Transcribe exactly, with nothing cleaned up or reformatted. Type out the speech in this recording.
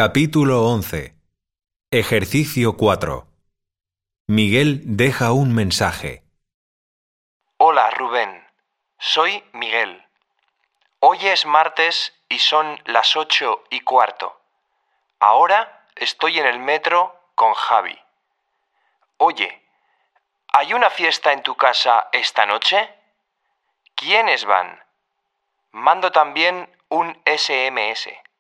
Capítulo once. Ejercicio cuatro. Miguel deja un mensaje. Hola, Rubén. Soy Miguel. Hoy es martes y son las ocho y cuarto. Ahora estoy en el metro con Javi. Oye, ¿hay una fiesta en tu casa esta noche? ¿Quiénes van? Mando también un ese eme ese.